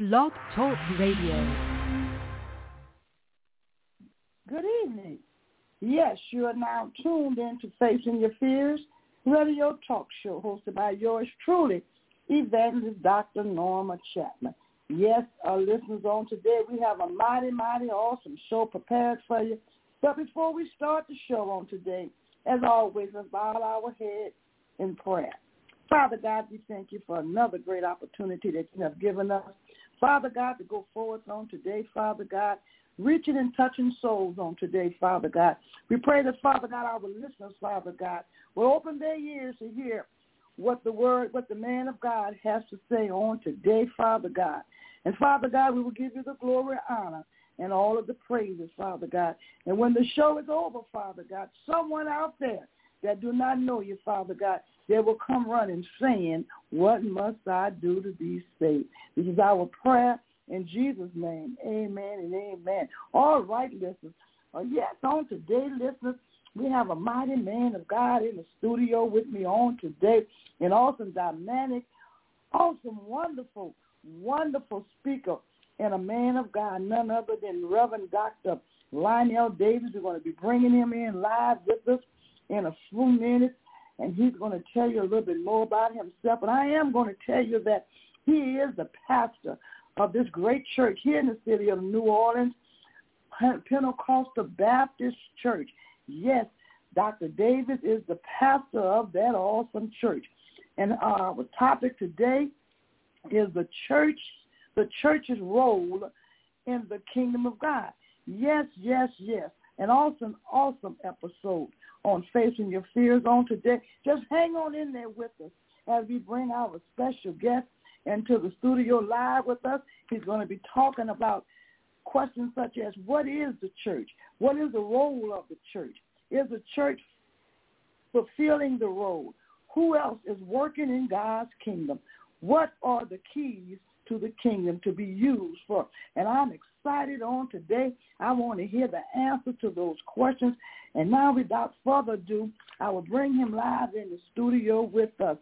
Blog Talk Radio. Good evening. Yes, you are now tuned in to Facing Your Fears radio talk show hosted by yours truly, Evangelist Dr. Norma Chapman. Yes, our listeners on today, we have a mighty, mighty awesome show prepared for you. But before we start the show on today, as always, let's bow our head in prayer. Father God, we thank you for another great opportunity that you have given us. Father God, to go forward on today, Father God, reaching and touching souls on today, Father God. We pray that, Father God, our listeners, Father God, will open their ears to hear what the man of God has to say on today, Father God. And, Father God, we will give you the glory, honor, and all of the praises, Father God. And when the show is over, Father God, someone out there that do not know you, Father God, they will come running saying, what must I do to be saved? This is our prayer in Jesus' name. Amen and amen. All right, listeners. Yes, on today, listeners, we have a mighty man of God in the studio with me on today, an awesome, dynamic, awesome, wonderful, wonderful speaker, and a man of God, none other than Reverend Dr. Lionel Davis. We're going to be bringing him in live with us in a few minutes, and he's going to tell you a little bit more about himself. But I am going to tell you that he is the pastor of this great church here in the city of New Orleans, Pentecostal Baptist Church. Yes, Dr. Davis is the pastor of that awesome church. And our topic today is the church's role in the kingdom of God. Yes, yes, yes. An awesome, awesome episode on Facing Your Fears on today. Just hang on in there with us as we bring our special guest into the studio live with us. He's going to be talking about questions such as, what is the church? What is the role of the church? Is the church fulfilling the role? Who else is working in God's kingdom? What are the keys to the kingdom to be used for? And I'm excited on today. I want to hear the answer to those questions. And now, without further ado, I will bring him live in the studio with us,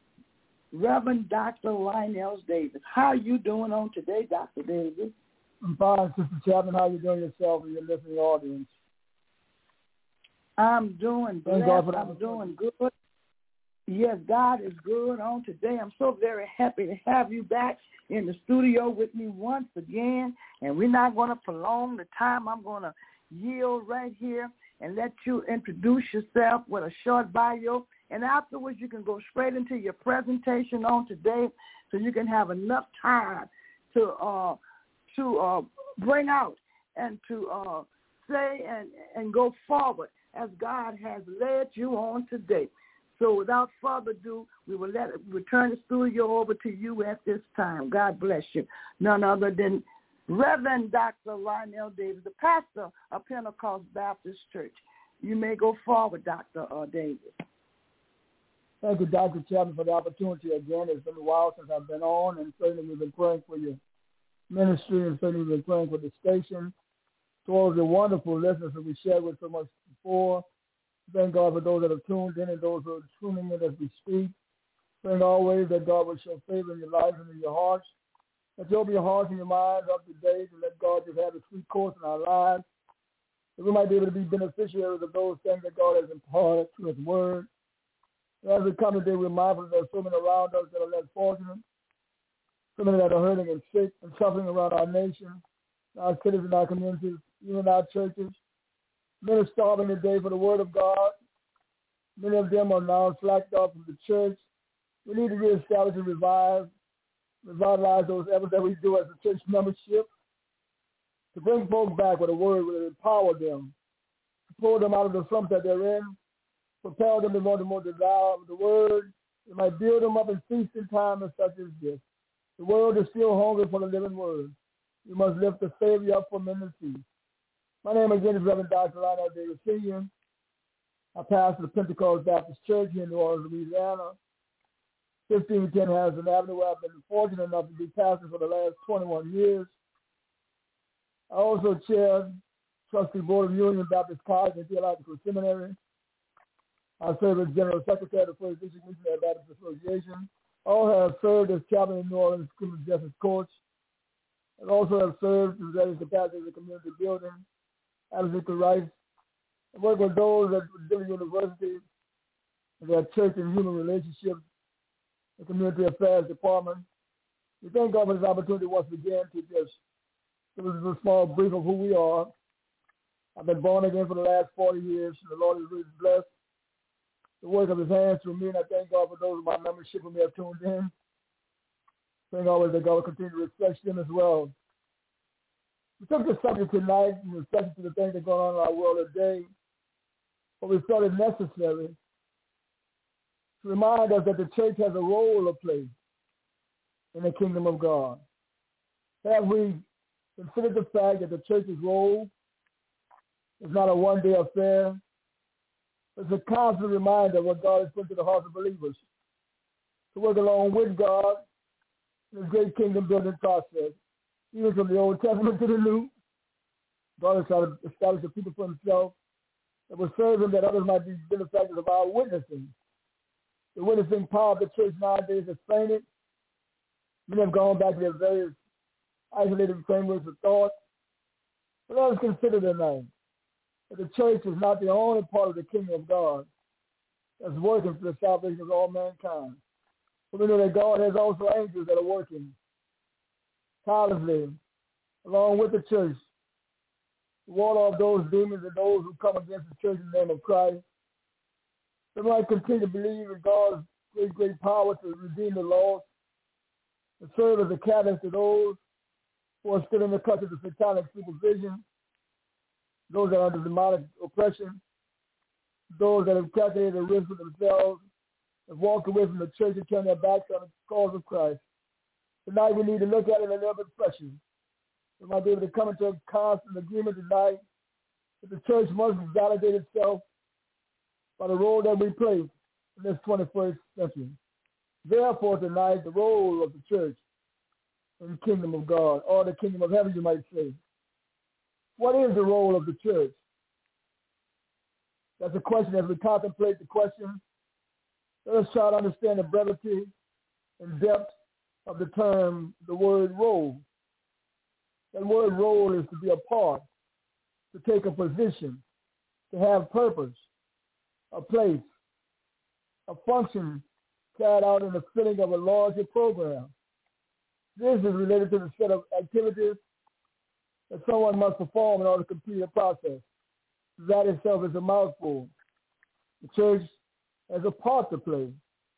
Reverend Dr. Lionel Davis. How are you doing on today, Dr. Davis? I'm fine, Sister Chapman. How are you doing yourself and your listening audience? I'm doing blessed. I'm doing good. Yes, God is good on today. I'm so very happy to have you back in the studio with me once again. And we're not going to prolong the time. I'm going to yield right here and let you introduce yourself with a short bio. And afterwards, you can go straight into your presentation on today so you can have enough time to bring out and to say and go forward as God has led you on today. So without further ado, we will return the studio over to you at this time. God bless you. None other than Reverend Dr. Lionel Davis, the pastor of Pentecost Baptist Church. You may go forward, Dr. Davis. Thank you, Dr. Chapman, for the opportunity again. It's been a while since I've been on, and certainly we've been praying for your ministry, and certainly we've been praying for the station. To all of the wonderful listeners that we shared with so much before, thank God for those that have tuned in and those who are tuning in as we speak. Praying always that God will show favor in your lives and in your hearts. That you'll be your hearts and your minds up to date, and let God just have a sweet course in our lives. That we might be able to be beneficiaries of those things that God has imparted through His Word. As we come today, we're mindful that there's so many around us that are less fortunate, so many that are hurting and sick and suffering around our nation, our cities and our communities, even our churches. Many are starving today for the Word of God. Many of them are now slacked off from the church. We need to reestablish and revitalize those efforts that we do as a church membership to bring folks back with a Word that will empower them, to pull them out of the slump that they're in, propel them to more and more desire of the Word. It might build them up in feasting time and such as this. The world is still hungry for the living Word. We must lift the Savior up from in the sea. My name again is Reverend Dr. Lionel Davis Sr. I pastor the Pentecost Baptist Church here in New Orleans, Louisiana. 1510 Harrison Avenue, where I've been fortunate enough to be pastor for the last 21 years. I also chair Trustee Board of Union Baptist College and Theological Seminary. I serve as General Secretary of the First District Missionary Baptist Association. All have served as chaplain in New Orleans Criminal Justice Courts and also have served in various capacities in community building, advocacy rights, and work with those at Dillon University, and their church and human relationships, the community affairs department. We thank God for this opportunity once again to just give us a small brief of who we are. I've been born again for the last 40 years, and the Lord has really blessed the work of his hands through me, and I thank God for those of my membership who may have tuned in. Thank always that God will continue to refresh them as well. We took this subject tonight in respect to the things that are going on in our world today, but we felt it necessary to remind us that the church has a role to play in the kingdom of God. Have we considered the fact that the church's role is not a one-day affair? It's a constant reminder of what God has put to the hearts of believers to work along with God in this great kingdom building process. Even from the Old Testament to the New, God has tried to establish a people for himself that will serve him, that others might be benefactors of our witnessing. The witnessing power of the church nowadays is fainted. Many have gone back to their various isolated frameworks of thought. But let us consider tonight that the church is not the only part of the kingdom of God that's working for the salvation of all mankind. But we know that God has also angels that are working tirelessly along with the church to ward off those demons and those who come against the church in the name of Christ. They might continue to believe in God's great power to redeem the lost, to serve as a catalyst to those who are still in the clutches of satanic supervision, those that are under demonic oppression, those that have calculated the risk for themselves, have walked away from the church and turned their backs on the cause of Christ. Tonight we need to look at it a little bit fresher. We might be able to come into a constant agreement tonight that the church must validate itself by the role that we play in this 21st century. Therefore, tonight, the role of the church in the kingdom of God, or the kingdom of heaven, you might say. What is the role of the church? That's a question. As we contemplate the question, let us try to understand the brevity and depth of the term, the word role. That word role is to be a part, to take a position, to have purpose, a place, a function carried out in the filling of a larger program. This is related to the set of activities that someone must perform in order to complete a process. That itself is a mouthful. The church has a part to play.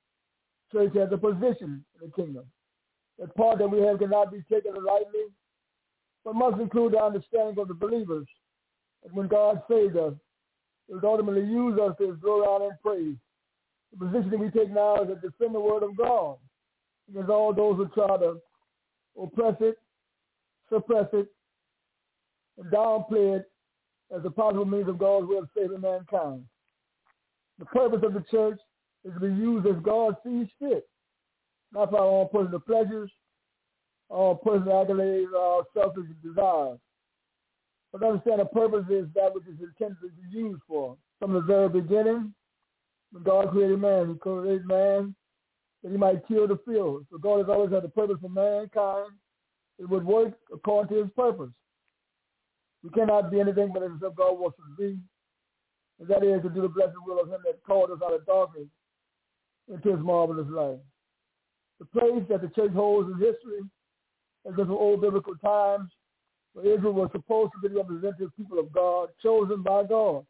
The church has a position in the kingdom. That part that we have cannot be taken lightly, but must include the understanding of the believers that when God saved us, He would ultimately use us to His glory, honor, and praise. The position that we take now is to defend the word of God against all those who try to oppress it, suppress it, and downplay it as a possible means of God's will of saving mankind. The purpose of the church is to be used as God sees fit, not for our own personal pleasures, our personal accolades, our selfish desires. But understand the purpose is that which is intended to be used for. From the very beginning, when God created man, He created man that he might till the field. So God has always had a purpose for mankind. It would work according to His purpose. We cannot be anything but as God wants us to be, and that is to do the blessed will of Him that called us out of darkness into His marvelous light. The place that the church holds in history is from old biblical times, where Israel was supposed to be the representative people of God, chosen by God,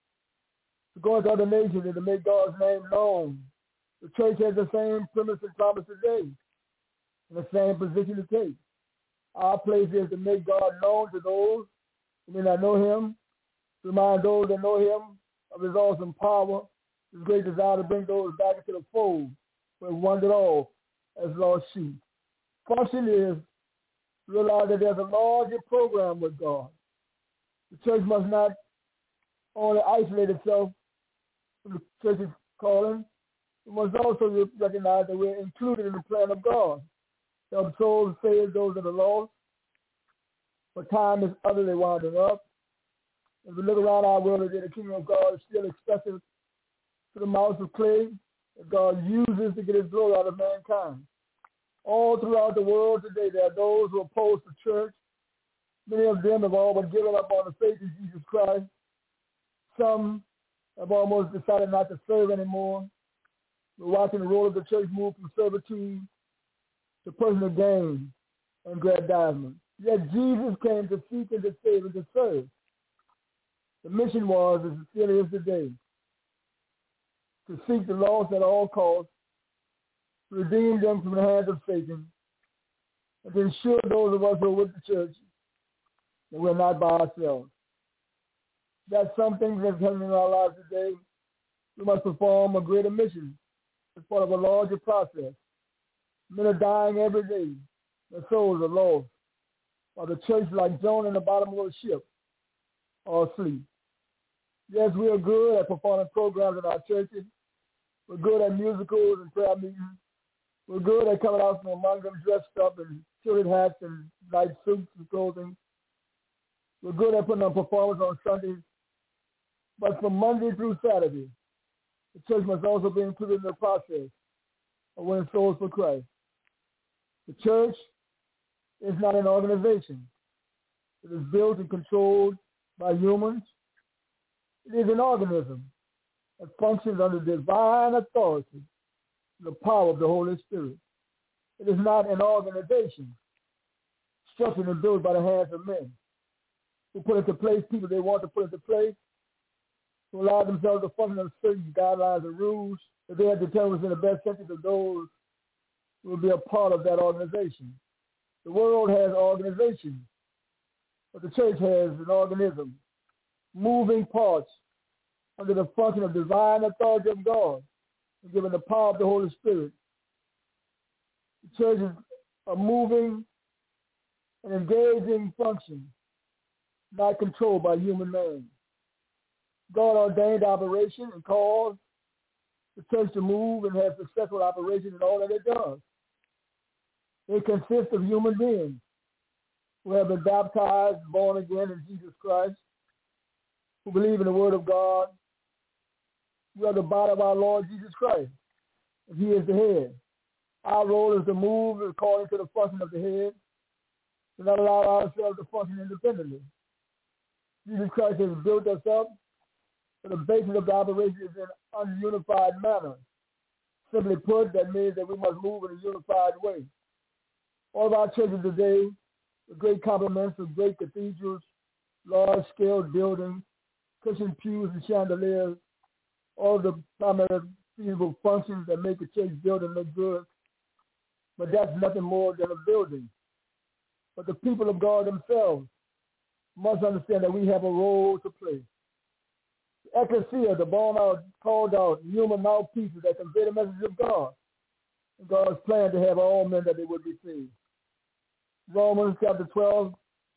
to go into other nations and to make God's name known. The church has the same premise and promise today, and the same position to take. Our place is to make God known to those who may not know Him, to remind those that know Him of His awesome power, His great desire to bring those back into the fold who have wandered off as lost sheep. Function is to realize that there's a larger program with God. The church must not only isolate itself from the church's calling, it must also recognize that we're included in the plan of God. To help souls save those that are lost. For time is utterly winding up. As we look around our world today, the kingdom of God is still expressive to the mouth of clay that God uses to get His glory out of mankind. All throughout the world today, there are those who oppose the church. Many of them have all but given up on the faith in Jesus Christ. Some have almost decided not to serve anymore. We're watching the role of the church move from servitude to personal gain and aggrandizement. Yet Jesus came to seek and to save and to serve. The mission was, as it still is today, to seek the lost at all costs, to redeem them from the hands of Satan, and to ensure those of us who are with the church that we're not by ourselves. That's some things that's happening in our lives today. We must perform a greater mission as part of a larger process. Men are dying every day. Their souls are lost. While the church, like Jonah in the bottom of a ship, are asleep. Yes, we are good at performing programs in our churches. We're good at musicals and prayer meetings. We're good at coming out from among them dressed up in children's hats and nice suits and clothing. We're good at putting on performance on Sundays. But from Monday through Saturday, the church must also be included in the process of winning souls for Christ. The church is not an organization. It is built and controlled by humans. It is an organism that functions under divine authority and the power of the Holy Spirit. It is not an organization structured and built by the hands of men who put into place people they want to put into place, who allow themselves to function under certain guidelines and rules that they have determined in the best interest of those who will be a part of that organization. The world has organizations, but the church has an organism, moving parts under the function of divine authority of God and given the power of the Holy Spirit. The church is a moving and engaging function, not controlled by human man. God ordained operation and caused the church to move and have successful operation in all that it does. It consists of human beings who have been baptized, born again in Jesus Christ, who believe in the Word of God. We are the body of our Lord Jesus Christ, and He is the head. Our role is to move according to the function of the head, to not allow ourselves to function independently. Jesus Christ has built us up, but the basis of the operation is in an ununified manner. Simply put, that means that we must move in a unified way. All of our churches today, with great compliments of great cathedrals, large-scale buildings, cushioned pews and chandeliers, all the primary feasible functions that make a church building look good. But that's nothing more than a building. But the people of God themselves must understand that we have a role to play. The ecclesia, the born out, called out, human mouthpieces that convey the message of God. And God's plan to have all men that they would be saved. Romans chapter 12,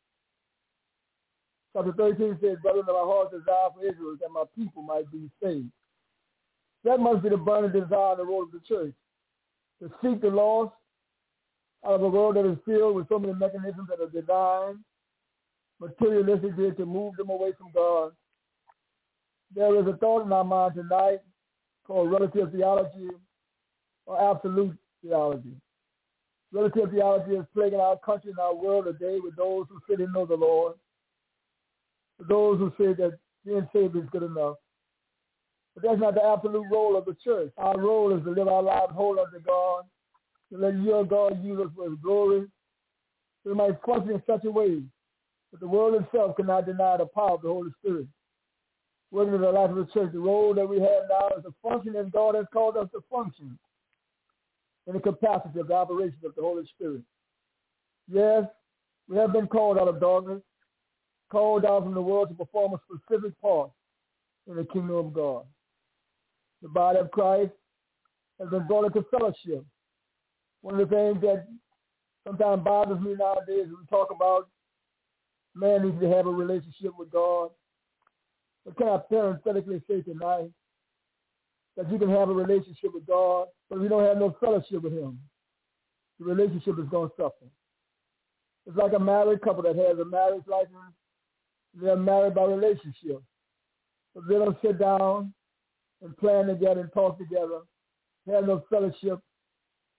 chapter 13 says, "Brethren, my heart desire for Israel that my people might be saved." That must be the burning desire and the role of the church, to seek the lost out of a world that is filled with so many mechanisms that are designed materialistically to move them away from God. There is a thought in our mind tonight called relative theology or absolute theology. Relative theology is plaguing our country and our world today with those who say they know the Lord, with those who say that being saved is good enough. But that's not the absolute role of the church. Our role is to live our lives whole unto God, to let your God use us for His glory, so we might function in such a way that the world itself cannot deny the power of the Holy Spirit. Working in the life of the church, the role that we have now is to function as God has called us to function in the capacity of the operation of the Holy Spirit. Yes, we have been called out of darkness, called out from the world to perform a specific part in the kingdom of God. The body of Christ has been brought into fellowship. One of the things that sometimes bothers me nowadays is we talk about man needs to have a relationship with God. But can I parenthetically say tonight that you can have a relationship with God, but if you don't have no fellowship with Him, the relationship is going to suffer. It's like a married couple that has a marriage license. They're married by relationship. But they don't sit down and plan together and talk together, have no fellowship,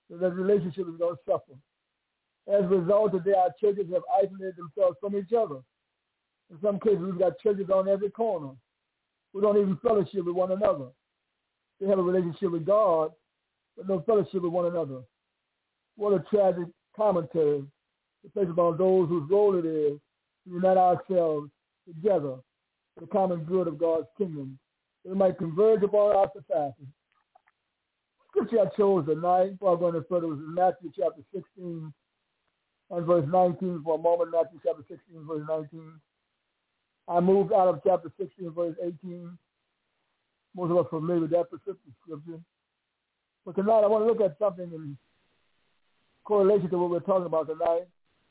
that relationship is going to suffer. As a result, today our churches have isolated themselves from each other. In some cases, we've got churches on every corner. We don't even fellowship with one another. They have a relationship with God, but no fellowship with one another. What a tragic commentary to place upon those whose role it is to unite ourselves together for the common good of God's kingdom, that we might converge upon our society. Scripture I chose tonight, before I go any further, was in Matthew chapter 16 and verse 19 for a moment. Matthew chapter 16, verse 19. I moved out of chapter 16, verse 18. Most of us are familiar with that prescriptive scripture. But tonight I want to look at something in correlation to what we're talking about tonight.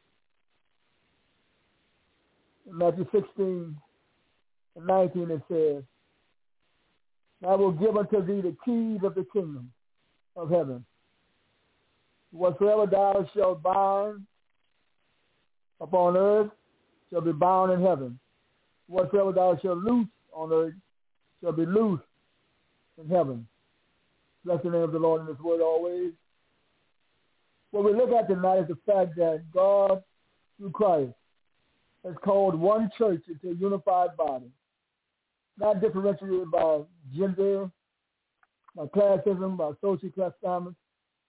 In Matthew 16 and 19 it says, I will give unto thee the keys of the kingdom of heaven. Whatsoever thou shalt bind upon earth shall be bound in heaven. Whatsoever thou shalt loose on earth shall be loosed in heaven. Bless the name of the Lord in His word always. What we look at tonight is the fact that God, through Christ, has called one church into a unified body, not differentiated by gender, by classism, by social class assignments,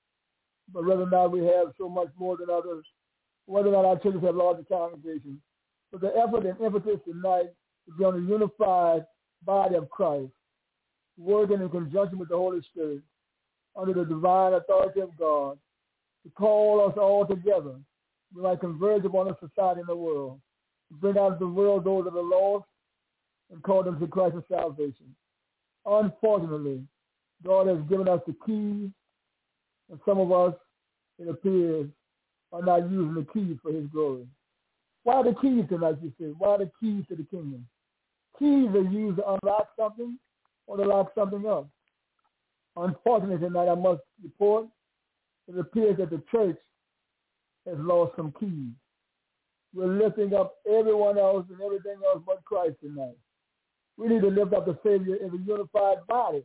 but whether or not we have so much more than others, whether or not our churches have larger congregations. But the effort and emphasis tonight is on a unified body of Christ, working in conjunction with the Holy Spirit, under the divine authority of God, to call us all together. We might converge upon a society in the world, to bring out of the world those that are lost, and call them to Christ's salvation. Unfortunately, God has given us the keys, and some of us, it appears, are not using the keys for His glory. Why the keys tonight, you say? Why the keys to the kingdom? Keys are used to unlock something or to lock something up. Unfortunately tonight, I must report, it appears that the church has lost some keys. We're lifting up everyone else and everything else but Christ tonight. We need to lift up the Savior in a unified body,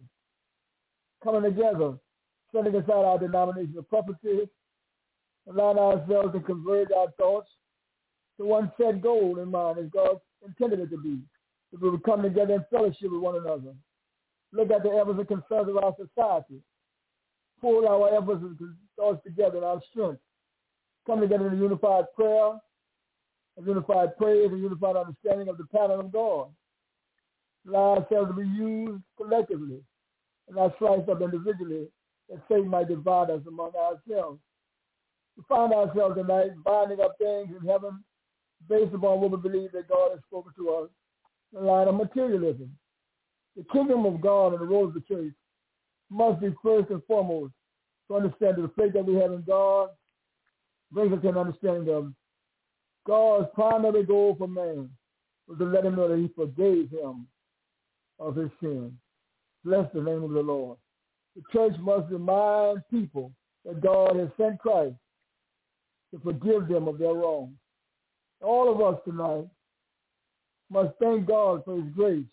coming together, setting aside our denominational preferences, allowing ourselves to converge our thoughts to one set goal in mind as God intended it to be, that we would come together in fellowship with one another. Look at the efforts and concerns of our society. Pull our efforts and thoughts together in our strength. Come together in a unified prayer, a unified praise, a unified understanding of the pattern of God. Allow ourselves to be used collectively and not sliced up individually, that Satan might divide us among ourselves. We find ourselves tonight binding up things in heaven based upon what we believe that God has spoken to us in the line of materialism. The kingdom of God and the role of the church must be first and foremost to understand that the faith that we have in God brings us to an understanding of God's primary goal for man was to let him know that He forgave him of his sin. Bless the name of the Lord. The church must remind people that God has sent Christ to forgive them of their wrongs. All of us tonight must thank God for His grace,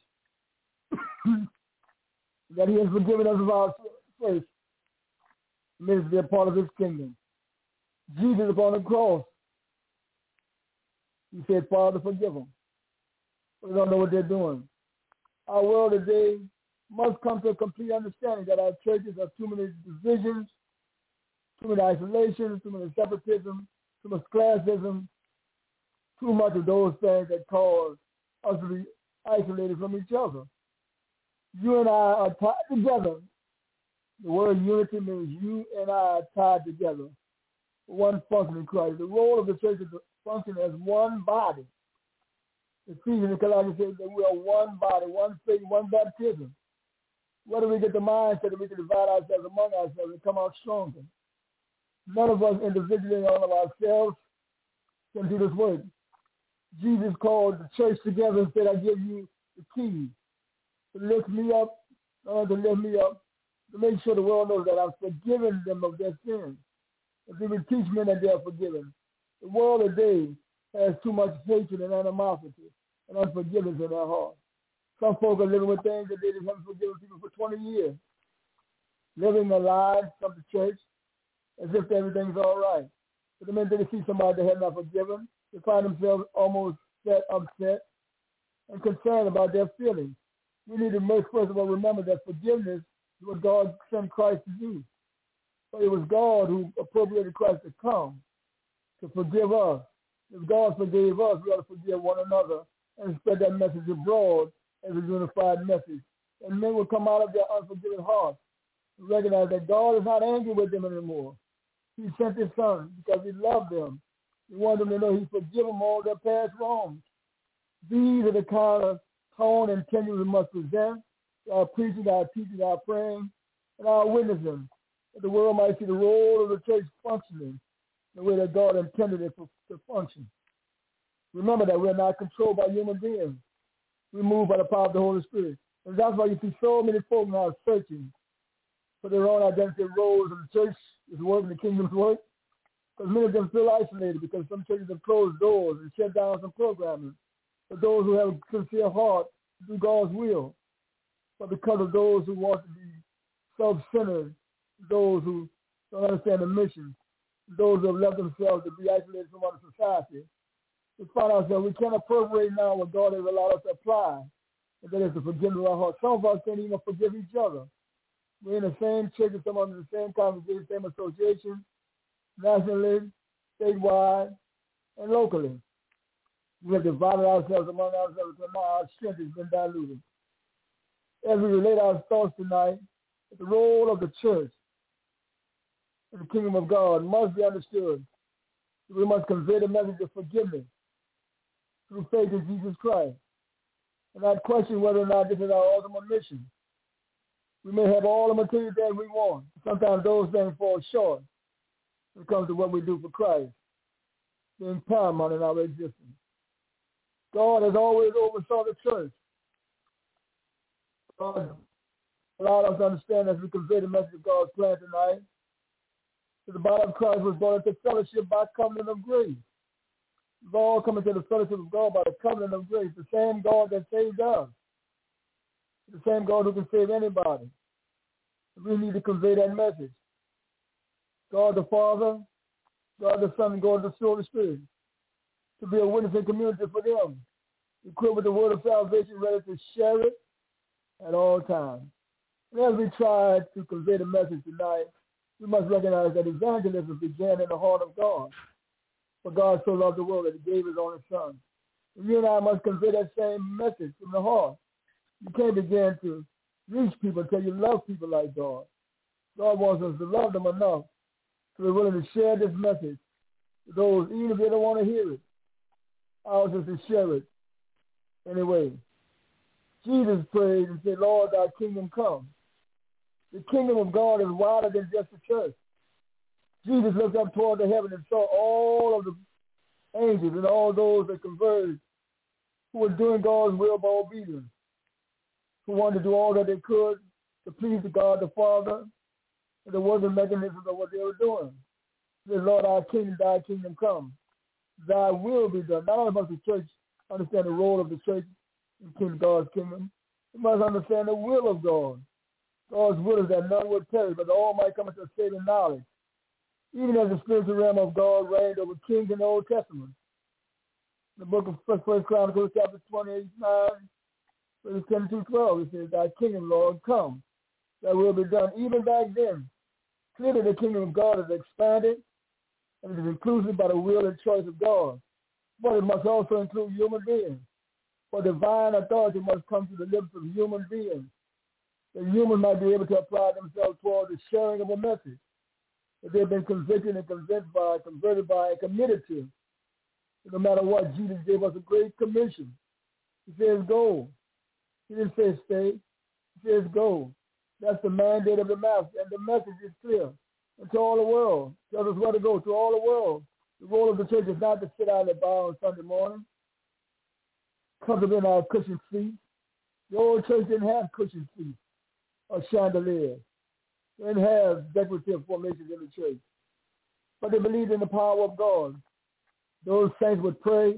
that He has forgiven us of our sins, made us to be a part of His kingdom. Jesus upon the cross, He said, Father, forgive them. They don't know what they're doing. Our world today must come to a complete understanding that our churches have too many divisions, too many isolations, too many separatism, too much classism, too much of those things that cause us to be isolated from each other. You and I are tied together. The word unity means you and I are tied together. One function in Christ. The role of the church is to function as one body. Ephesians and Colossians say that we are one body, one faith, one baptism. Where do we get the mindset that we can divide ourselves among ourselves and come out stronger? None of us individually and all of ourselves can do this work. Jesus called the church together and said, I give you the keys to lift me up, to lift me up, to make sure the world knows that I've forgiven them of their sins. If we would teach men that they are forgiven. The world today has too much hatred and animosity and unforgiveness in their heart. Some folk are living with things that they haven't forgiven people for 20 years. Living their lives from the church as if everything's all right. But the minute they see somebody they have not forgiven, they find themselves almost upset and concerned about their feelings. We need to first of all remember that forgiveness is what God sent Christ to do. So it was God who appropriated Christ to come to forgive us. If God forgave us, we ought to forgive one another and spread that message abroad as a unified message. And men will come out of their unforgiving hearts and recognize that God is not angry with them anymore. He sent his son because he loved them. He wanted them to know he forgive them all their past wrongs. These are the kind of tone and tenure we must present to our preaching, our teaching, our praying, and our witnessing, that the world might see the role of the church functioning the way that God intended it to function. Remember that we're not controlled by human beings. We're moved by the power of the Holy Spirit. And that's why you see so many folk now searching for their own identity roles in the church is working, the kingdom's work. Because many of them feel isolated because some churches have closed doors and shut down some programming for those who have a sincere heart to do God's will. But because of those who want to be self-centered, those who don't understand the mission, those who have left themselves to be isolated from other society, we find ourselves we can't appropriate now what God has allowed us to apply, and that is the forgiveness of our heart. Some of us can't even forgive each other. We're in the same church, some of them in the same congregation, same association, nationally, statewide, and locally. We have divided ourselves among ourselves, and now our strength has been diluted. As we relate our thoughts tonight, the role of the church in the kingdom of God must be understood. We must convey the message of forgiveness through faith in Jesus Christ, and not question whether or not this is our ultimate mission. We may have all the material that we want. Sometimes those things fall short when it comes to what we do for Christ, being paramount in our existence. God has always oversaw the church. God allowed us to understand as we convey the message of God's plan tonight that the body of Christ was brought into fellowship by covenant of grace. We've all come into the fellowship of God by the covenant of grace, the same God that saved us, the same God who can save anybody. We need to convey that message. God the Father, God the Son, and God the Holy Spirit, to be a witnessing community for them, equipped with the word of salvation, ready to share it at all times. And as we try to convey the message tonight, we must recognize that evangelism began in the heart of God. For God so loved the world that he gave his only son. And you and I must convey that same message from the heart. You can't begin to reach people until you love people like God. God wants us to love them enough to be willing to share this message to those, even if they don't want to hear it. Ours is to share it anyway. Jesus prayed and said, Lord, thy kingdom come. The kingdom of God is wider than just the church. Jesus looked up toward the heaven and saw all of the angels and all those that converged who were doing God's will by obedience, who wanted to do all that they could to please the God the Father, and there wasn't mechanisms of what they were doing. He said, Lord, our kingdom, thy kingdom come. Thy will be done. Not only must the church understand the role of the church in God's kingdom, we must understand the will of God. God's will is that none would perish, but all might come into a saving knowledge. Even as the spiritual realm of God reigned over kings in the Old Testament. In the book of First Chronicles, chapter 28, 9, verses 10 through 12, it says, thy kingdom, Lord, come. Thy will be done. Even back then, clearly the kingdom of God is expanded, and it is inclusive by the will and choice of God. But it must also include human beings. For divine authority must come to the lips of human beings, that humans might be able to apply themselves toward the sharing of a message that they've been convicted and convinced by, converted by, and committed to. And no matter what, Jesus gave us a great commission. He says, go. He didn't say stay. He says, go. That's the mandate of the master, and the message is clear. And to all the world, tells us where to go, to all the world. The role of the church is not to sit out at the bar on Sunday morning, comfortable in our cushion seats. The old church didn't have cushion seats or chandeliers. They didn't have decorative formations in the church. But they believed in the power of God. Those saints would pray.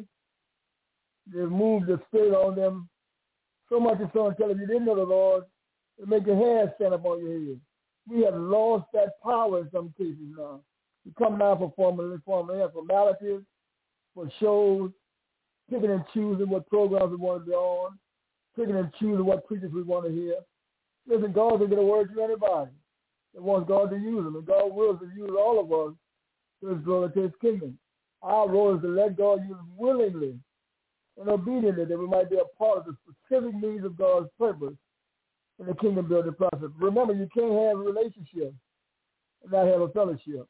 They moved the Spirit on them so much and so until if you didn't know the Lord, it would make your hair stand up on your head. We have lost that power in some cases now. We come now for formalities, for shows, picking and choosing what programs we want to be on, picking and choosing what preachers we want to hear. Listen, God can get a word to anybody that wants God to use them, and God wills to use all of us to his glory, to his kingdom. Our role is to let God use us willingly and obediently, that we might be a part of the specific needs of God's purpose in the kingdom building process. Remember, you can't have a relationship and not have a fellowship.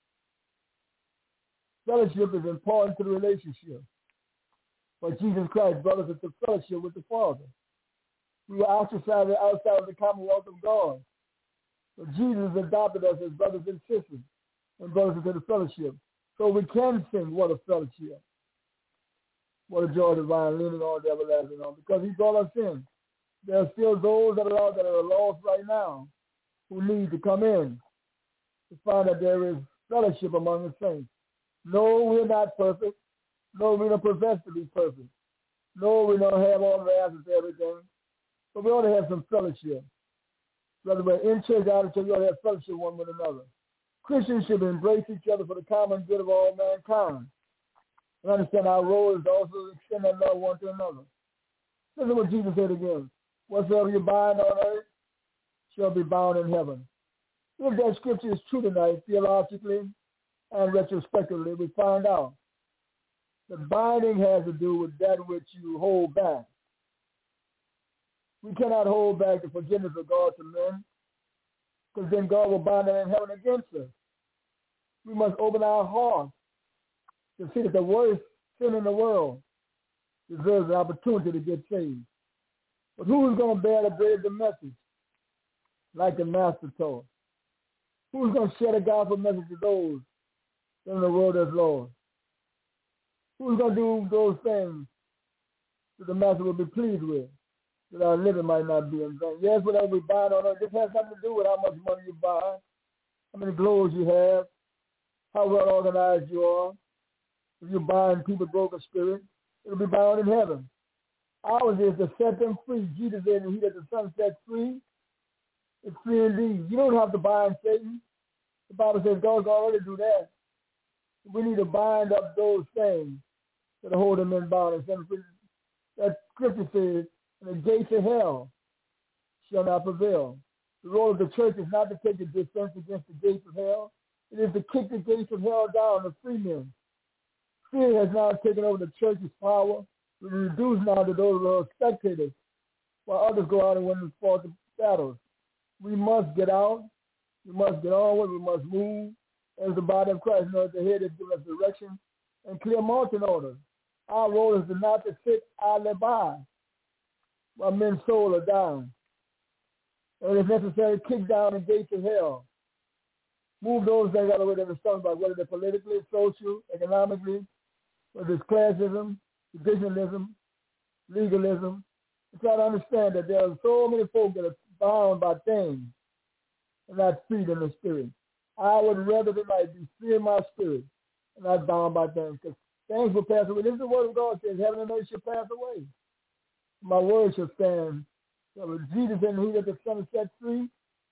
Fellowship is important to the relationship. But Jesus Christ brought us into fellowship with the Father. We were ostracized outside of the commonwealth of God. But Jesus adopted us as brothers and sisters and brought us into the fellowship. So we can sing, what a fellowship. What a joy divine, leaning on the everlasting arm. Because he brought us in. There are still those that are out that are lost right now who need to come in to find that there is fellowship among the saints. No, we're not perfect. No, we don't profess to be perfect. No, we don't have all the answers to everything. But we ought to have some fellowship. Whether we're in church, out of church, we ought to have fellowship one with another. Christians should embrace each other for the common good of all mankind. And understand our role is to also extend that love one to another. Listen to what Jesus said again. Whatsoever you bind on earth shall be bound in heaven. If that scripture is true tonight, theologically and retrospectively, we find out that binding has to do with that which you hold back. We cannot hold back the forgiveness of God to men, because then God will bind it in heaven against us. We must open our hearts to see that the worst sin in the world deserves an opportunity to get saved. But who's going to bear the weight of the message like the Master taught? Who's going to share the gospel message to those that are in the world as lost? Who's going to do those things that the Master will be pleased with, that our living might not be in vain? Yes, whatever we bind on earth, this has nothing to do with how much money you buy, how many clothes you have, how well organized you are. If you bind people broken spirit, it'll be bound in heaven. Ours is to set them free. Jesus said, he that the Son sets free is free indeed. You don't have to bind Satan. The Bible says God's already do that. We need to bind up those things that hold them in bound and set them free. That scripture says, and the gates of hell shall not prevail. The role of the church is not to take a defense against the gates of hell. It is to kick the gates of hell down to free men. Fear has now taken over the church's power. We're reduced now to those who are spectators, while others go out and win the fought the battles. We must get out. We must get onward. We must move as the body of Christ. Knows the head has given us direction and clear marching orders. Our role is to not to sit idly by while men's souls are dying. And if necessary, kick down the gates of hell. Move those things out of the way that we're talking about, whether they're politically, social, economically, whether it's classism, divisionism, legalism. We try to understand that there are so many folk that are bound by things and not freed in the spirit. I would rather tonight be free in my spirit and not bound by things, because things will pass away. This is the word of God says, heaven and earth shall pass away. My word shall stand. So Jesus and he that the Son is set free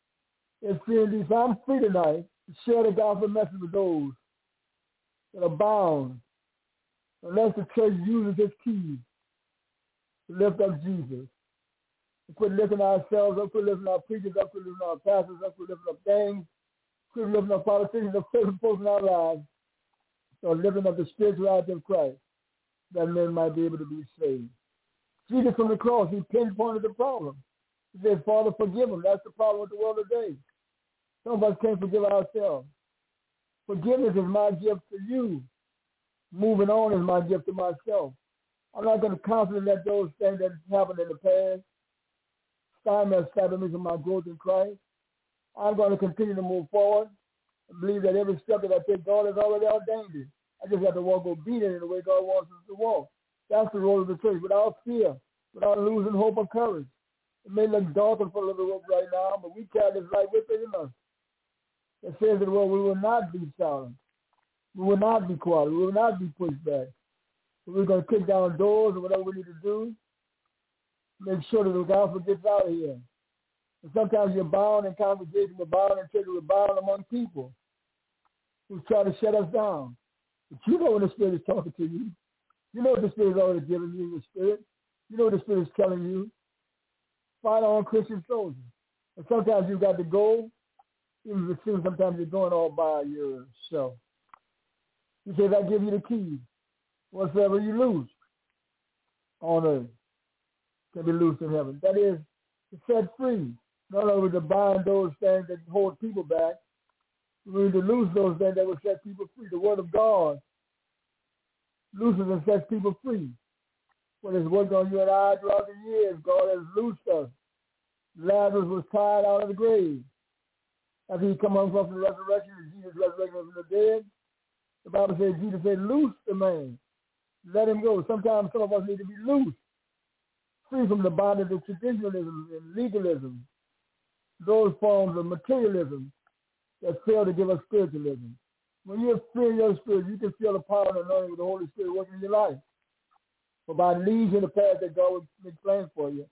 is free indeed. So I'm free tonight to share the gospel message with those that are bound, unless the church uses its keys to lift up Jesus. To quit lifting ourselves up, quit lifting our preachers up, quit lifting our pastors up, quit lifting up things, quit lifting up politicians, up certain folks in our lives, so lifting up the spirituality of Christ, that men might be able to be saved. Jesus from the cross, he pinpointed the problem. He said, Father, forgive them. That's the problem with the world today. Some of us can't forgive ourselves. Forgiveness is my gift to you. Moving on is my gift to myself. I'm not going to constantly let those things that happened in the past stymie me from my growth in Christ. I'm going to continue to move forward and believe that every step that I take, God has already ordained it. I just have to walk obedient in the way God wants us to walk. That's the role of the church, without fear, without losing hope or courage. It may look dark and full of the rope right now, but we carry this light with us in us. It says that, well, we will not be silent. We will not be quiet. We will not be pushed back. So we're going to kick down doors or whatever we need to do. Make sure that the gospel gets out of here. And sometimes you're bound in congregation, we're bound in church, we're bound among people. who try to shut us down. But you know when the Spirit is talking to you. You know what the Spirit is already giving you, the Spirit. You know what the Spirit is telling you. Fight on, Christian soldiers. And sometimes you've got to go, even if it seems sometimes you're going all by yourself. He says, I give you the keys. Whatsoever you lose on earth can be loosed in heaven. That is, to set free. Not only to bind those things that hold people back, we need to loose those things that will set people free. The Word of God looses and sets people free. What has worked on you and I throughout the years, God has loosed us. Lazarus was tied out of the grave. After he come on from the resurrection, Jesus resurrected from the dead, the Bible says, Jesus said, loose the man. Let him go. Sometimes some of us need to be loose, free from the bondage of traditionalism and legalism, those forms of materialism that fail to give us spiritualism. When you're free in your spirit, you can feel the power and anointing of the Holy Spirit working in your life. For by leads in the path that God would make plans for you.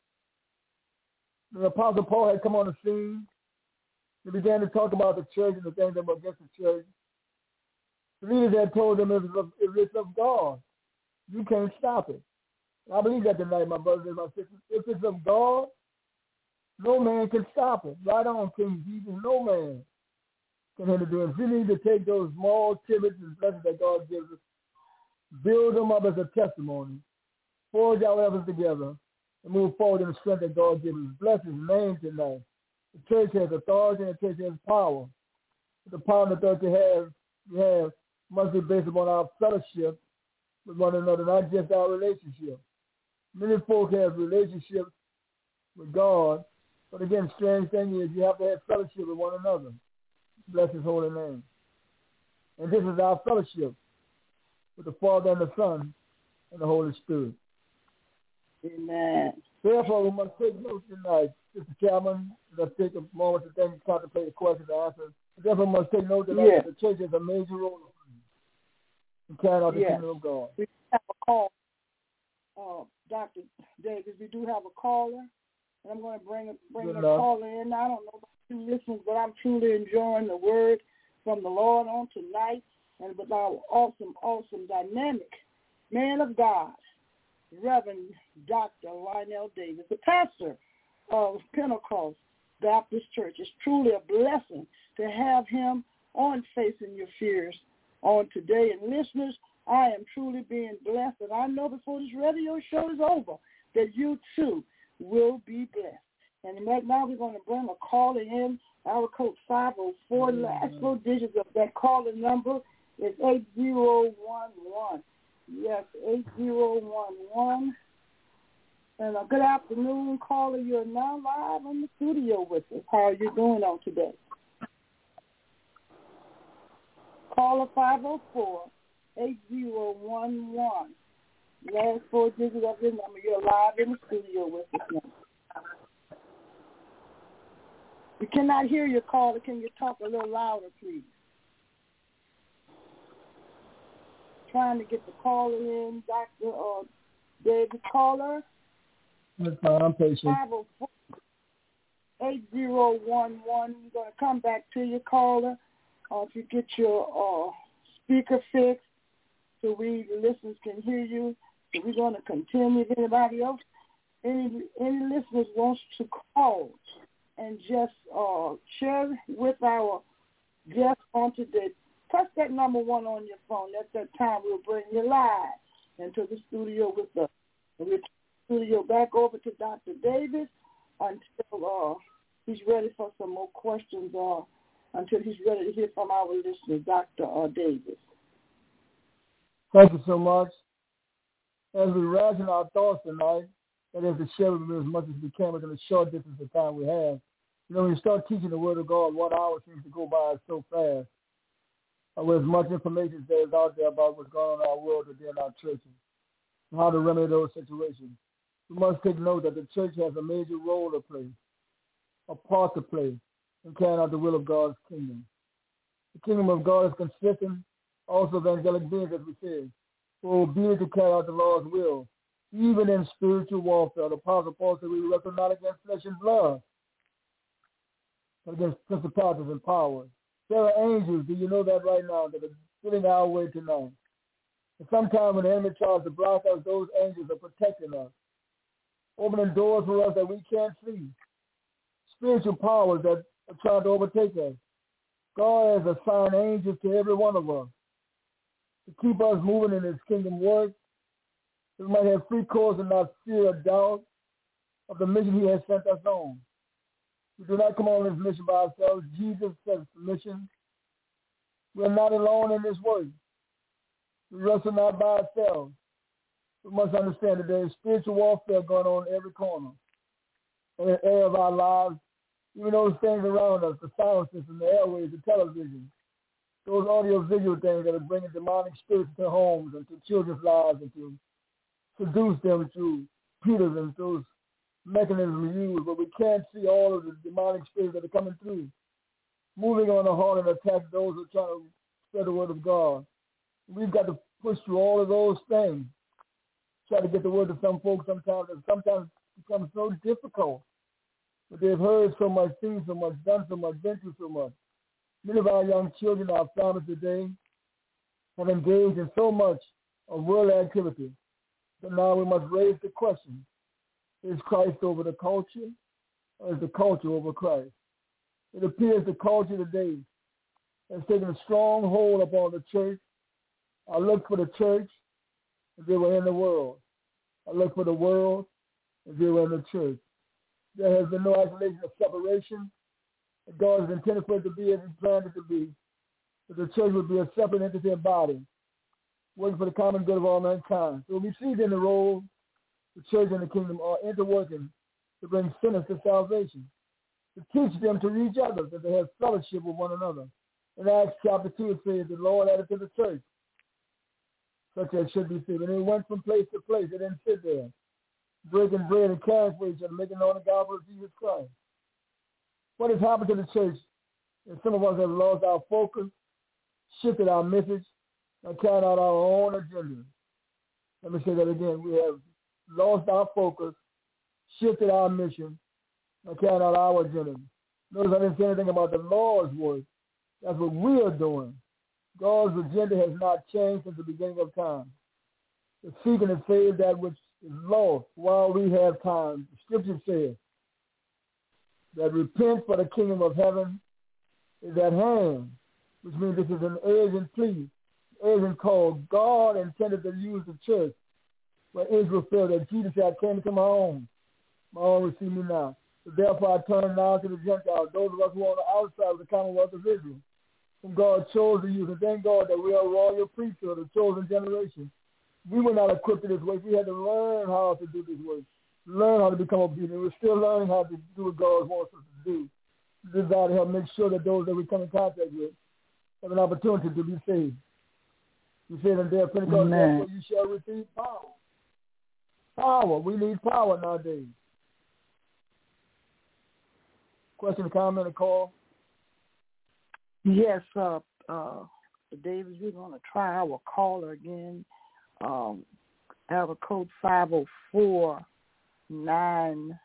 The Apostle Paul had come on the scene. He began to talk about the church and the things that were against the church. The leaders had told them if it's of God, you can't stop it. And I believe that tonight, my brothers and my sisters. If it's of God, no man can stop it. Right on, King Jesus, no man can hinder doing it. We need to take those small tidbits and blessings that God gives us, build them up as a testimony, forge our efforts together, and move forward in the strength that God gives us. Bless His name tonight. The church has authority and the church has power. The power and authority we have must be based upon our fellowship with one another, not just our relationship. Many folk have relationships with God, but again, strange thing is you have to have fellowship with one another. Bless His holy name. And this is our fellowship with the Father and the Son and the Holy Spirit. Amen. Therefore, we must take note tonight, Sister Chapman. Let's take a moment to think and contemplate the questions and answers. Therefore, we must take note tonight that the church has a major role to play in carrying out the kingdom of God. We have a call, Dr. Davis. We do have a caller, and I'm going to bring the caller in. I don't know about you listeners, but I'm truly enjoying the word from the Lord on tonight, and with our awesome, dynamic man of God, Reverend Dr. Lionel Davis, the pastor of Pentecost Baptist Church. It's truly a blessing to have him on Facing Your Fears on today. And listeners, I am truly being blessed, and I know before this radio show is over that you too will be blessed. And right now we're going to bring a caller in. Our code 504, last 4 digits of that caller number is 8011. Yes, 8011. And a good afternoon, caller. You're now live in the studio with us. How are you doing on today? Caller 504-8011. Last 4 digits of your number. You're live in the studio with us now. We cannot hear your caller. Can you talk a little louder, please? Trying to get the caller in, Dr. David. Caller. I'm patient. 504-8011. We're going to come back to your caller. If you get your speaker fixed so we, the listeners, can hear you. So we're going to continue. If anybody else, any listeners wants to call and just share with our guest on today, press that number 1 on your phone. At that time, we'll bring you live into the studio with us. And we'll turn the studio back over to Dr. Davis until he's ready for some more questions, until he's ready to hear from our listeners, Dr. Davis. Thank you so much. As we ration our thoughts tonight, that is to share with them as much as we can within the short distance of time we have. You know, when you start teaching the Word of God, 1 hour seems to go by so fast. With as much information as there is out there about what's going on in our world today in our churches and how to remedy those situations. We must take note that the church has a major role to play, a part to play in carrying out the will of God's kingdom. The kingdom of God is consistent also of angelic beings, as we said, who are obedient to carry out the Lord's will, even in spiritual warfare. The Apostle Paul said we wrestle not against flesh and blood, but against principalities and powers, There are angels, do you know that right now, that are sitting our way tonight? And sometimes when the enemy tries to block us, those angels are protecting us, opening doors for us that we can't see. Spiritual powers that are trying to overtake us. God has assigned angels to every one of us to keep us moving in his kingdom work. We might have free course and not fear or doubt of the mission he has sent us on. We do not come on this mission by ourselves. Jesus sets the mission. We are not alone in this work. We wrestle not by ourselves. We must understand that there is spiritual warfare going on in every corner, in every area of our lives. Even those things around us, the sound system, the airways, the television, those audio-visual things that are bringing demonic spirits to homes and to children's lives and to seduce them through computers and those mechanisms we use, but we can't see all of the demonic spirits that are coming through, moving on the heart and attack those who are trying to spread the word of God. We've got to push through all of those things, try to get the word to some folks sometimes, and sometimes it becomes so difficult. But they've heard so much, seen so much, done so much, been through so much. Many of our young children, our families today, have engaged in so much of world activity that now we must raise the question, is Christ over the culture, or is the culture over Christ? It appears the culture today has taken a strong hold upon the church. I look for the church, and they were in the world. I look for the world, and they were in the church. There has been no isolation or separation. God has intended for it to be as he planned it to be. That the church would be a separate entity and body, working for the common good of all mankind. So we see in the role the church and the kingdom are interworking to bring sinners to salvation, to teach them to reach others, that they have fellowship with one another. In Acts chapter 2, it says, the Lord added to the church, such as should be saved. And they went from place to place. They didn't sit there, breaking bread and caring for each other, making known the gospel of Jesus Christ. What has happened to the church is some of us have lost our focus, shifted our message, and carried out our own agenda. Let me say that again. We have lost our focus, shifted our mission, and carried out our agenda. Notice I didn't say anything about the Lord's work. That's what we are doing. God's agenda has not changed since the beginning of time. To seek and to save that which is lost while we have time. The scripture says that repent, for the kingdom of heaven is at hand, which means this is an urgent plea, urgent call. God intended to use the church where Israel felt that Jesus said, I came to my own receive me now. So therefore I turn now to the Gentiles, those of us who are on the outside of the commonwealth of Israel, whom God chose to use. And thank God that we are a royal priesthood, a chosen generation. We were not equipped to this work. We had to learn how to do this work, learn how to become obedient. We're still learning how to do what God wants us to do. This is how to help make sure that those that we come in contact with have an opportunity to be saved. You said in the day of Pentecost, therefore you shall receive power. Power. We need power nowadays. Question, comment, or call? Yes, Davis, we're going to try our caller again. Our code 504-98011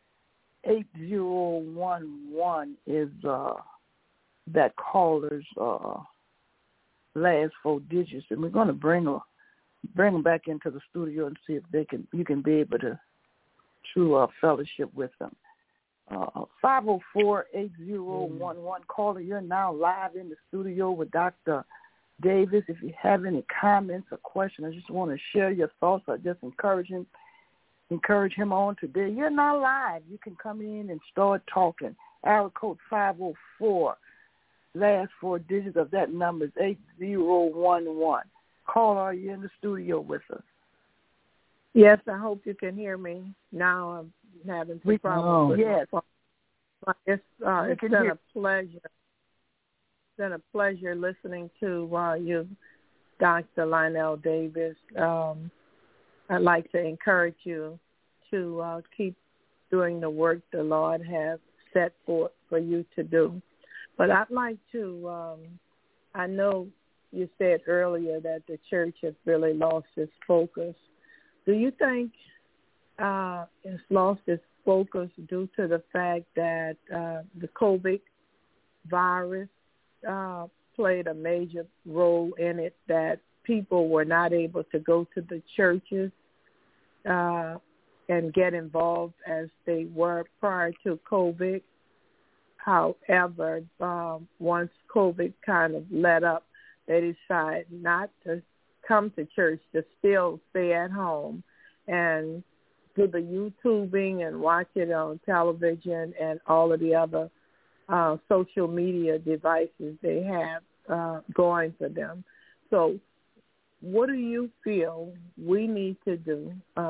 is that caller's last four digits, and we're going to bring them back into the studio and see if you can be able to fellowship with them. 504-8011 caller, you're now live in the studio with Dr. Davis. If you have any comments or questions, I just want to share your thoughts or just encourage him on today. You're now live. You can come in and start talking. Our code 504. Last four digits of that number is 8011. Caller, are you in the studio with us? Yes, I hope you can hear me. Now I'm having some problems. Yes. It's been a pleasure. It's been a pleasure listening to you, Dr. Lionel Davis. I'd like to encourage you to keep doing the work the Lord has set forth for you to do. But I'd like to, I know you said earlier that the church has really lost its focus. Do you think it's lost its focus due to the fact that the COVID virus played a major role in it, that people were not able to go to the churches and get involved as they were prior to COVID. However, once COVID kind of let up, they decided not to come to church, to still stay at home and do the YouTubing and watch it on television and all of the other social media devices they have going for them. So what do you feel we need to do?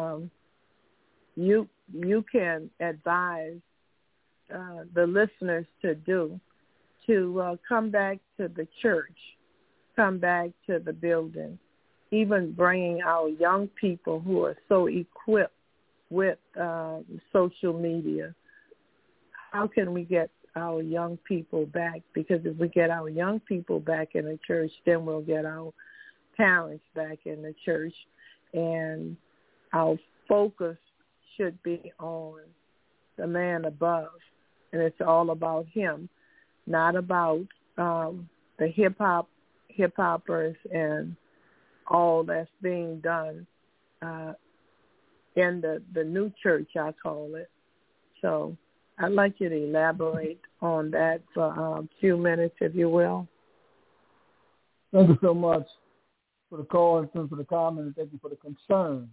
You can advise the listeners to do to come back to the church, come back to the building, even bringing our young people who are so equipped with social media. How can we get our young people back? Because if we get our young people back in the church, then we'll get our parents back in the church, and our focus should be on the man above, and it's all about him, not about the hip-hoppers and all that's being done in the new church, I call it. So I'd like you to elaborate on that for a few minutes, if you will. Thank you so much for the call and for the comment, and thank you for the concern.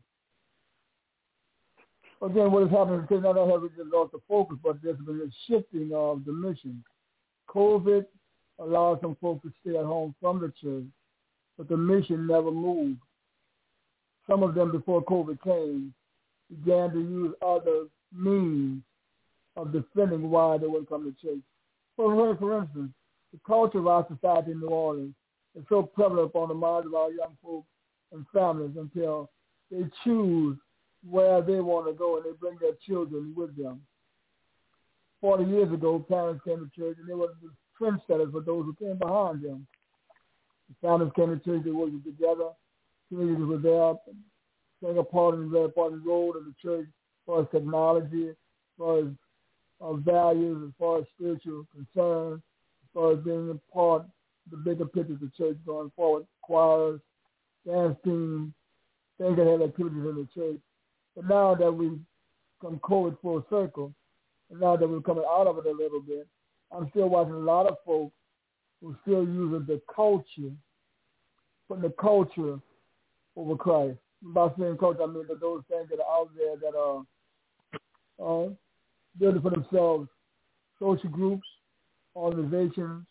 Again, what is happening is not only have we just lost the focus, but there's been a shifting of the mission. COVID allowed some folks to stay at home from the church, but the mission never moved. Some of them, before COVID came, began to use other means of defending why they wouldn't come to church. For instance, the culture of our society in New Orleans is so prevalent upon the minds of our young folks and families until they choose where they want to go and they bring their children with them. 40 years ago, parents came to church and they were the trendsetters for those who came behind them. The families came to church, they worked together, communities were there, playing a part in the role of the church as far as technology, as far as values, as far as spiritual concerns, as far as being a part of the bigger picture of the church going forward, choirs, dance teams, things that had activities in the church. But now that we've come COVID full circle, and now that we're coming out of it a little bit, I'm still watching a lot of folks who are still using the culture, putting the culture over Christ. By saying culture, I mean that those things that are out there that are building for themselves social groups, organizations,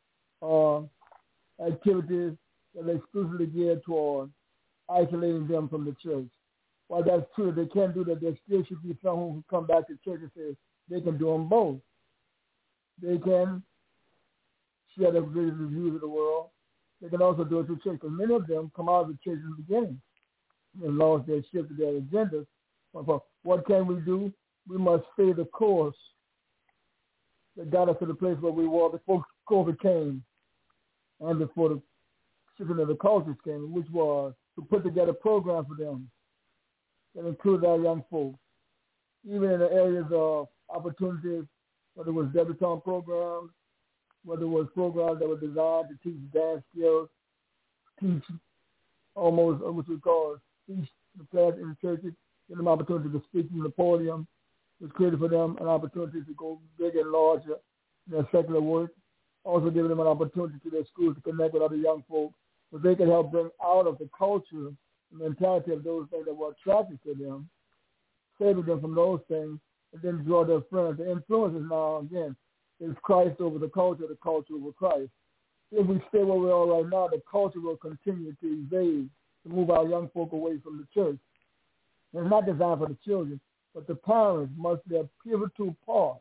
activities that are exclusively geared toward isolating them from the church. While that's true, they can't do that. There still should be someone who come back to church and say they can do them both. They can share their views of the world. They can also do it through church, because many of them come out of the church in the beginning and lost their shift, their agendas. What can we do? We must stay the course that got us to the place where we were before COVID came and before the shifting of the cultures came, which was to put together programs for them that included our young folks, even in the areas of opportunities, whether it was debutante programs, whether it was programs that were designed to teach dance skills, teach almost what we call teach the class in churches, give them opportunity to speak from the podium. It was created for them an opportunity to go bigger and larger in their secular work. Also giving them an opportunity to their schools to connect with other young folks, so they can help bring out of the culture the mentality of those things that were attracted to them, saving them from those things, and then draw their friends. The influence is now, again, is Christ over the culture over Christ. If we stay where we are right now, the culture will continue to invade, to move our young folk away from the church. And it's not designed for the children, but the parents must be a pivotal part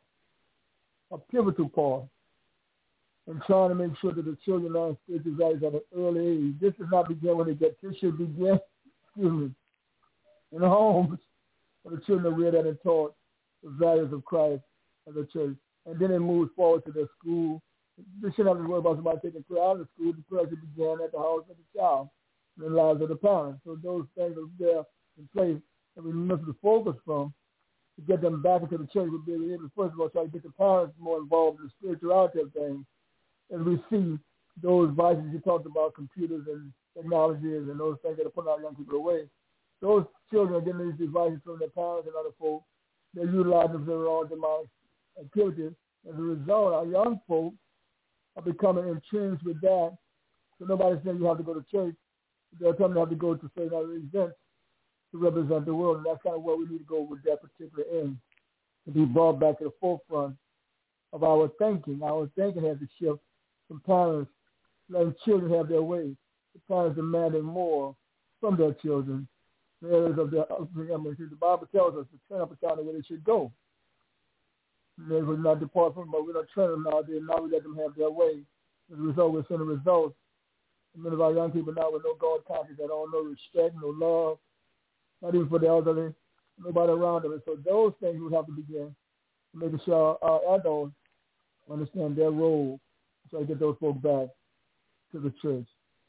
in trying to make sure that the children learn spiritual values at an early age. This does not begin when they get, this should begin, in homes, for the children to read and taught the values of Christ and the church. And then it moves forward to their school. They shouldn't have to worry about somebody taking prayer out of the school. The prayer should begin at the house of the child and the lives of the parents. So those things are there in place that we must be focused from to get them back into the church. We'll be able to, first of all, try to get the parents more involved in the spirituality of things, as we see those vices you talked about, computers and technologies and those things that are putting our young people away, those children are getting these devices from their parents and other folks. They're utilizing them for their own demonic activities. As a result, our young folks are becoming entrenched with that. So nobody's saying you have to go to church. They're telling you have to go to certain other events to represent the world. And that's kind of where we need to go with that particular end, to be brought back to the forefront of our thinking. Our thinking has to shift from parents letting children have their way to parents demanding more from their children in areas of their upbringing. The Bible tells us to train up a child the way they should go. And they will not depart from them, but we don't train them now. Now we let them have their way. As a result, we're seeing the results. And many of our young people now with no God conscience at all, no respect, no love, not even for the elderly, nobody around them. And so those things we have to begin making sure our adults understand their role so to get those folks back to the church.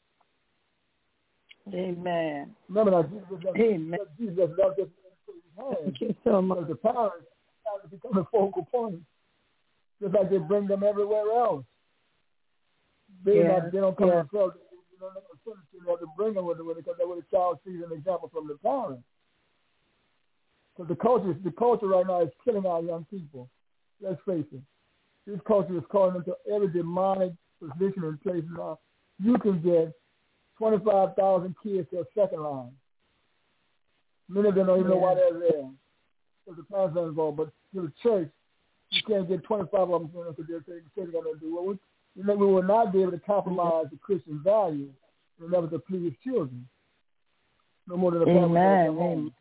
Amen. Remember that Jesus loved us in his hands. Thank you so much. The parents have to become the focal point, just like they bring them everywhere else. They don't come themselves. You have to bring them with it because that's what the child sees an example from the parents. Because the culture right now is killing our young people. Let's face it. This culture is calling them to every demonic position and place now. You can get 25,000 kids to a second line. Many of them don't even know why they're there. Because the parents are involved. But to the church, you can't get 25 of them because they're going to do what we will not be able to compromise the Christian values in order to please children. No more than a family.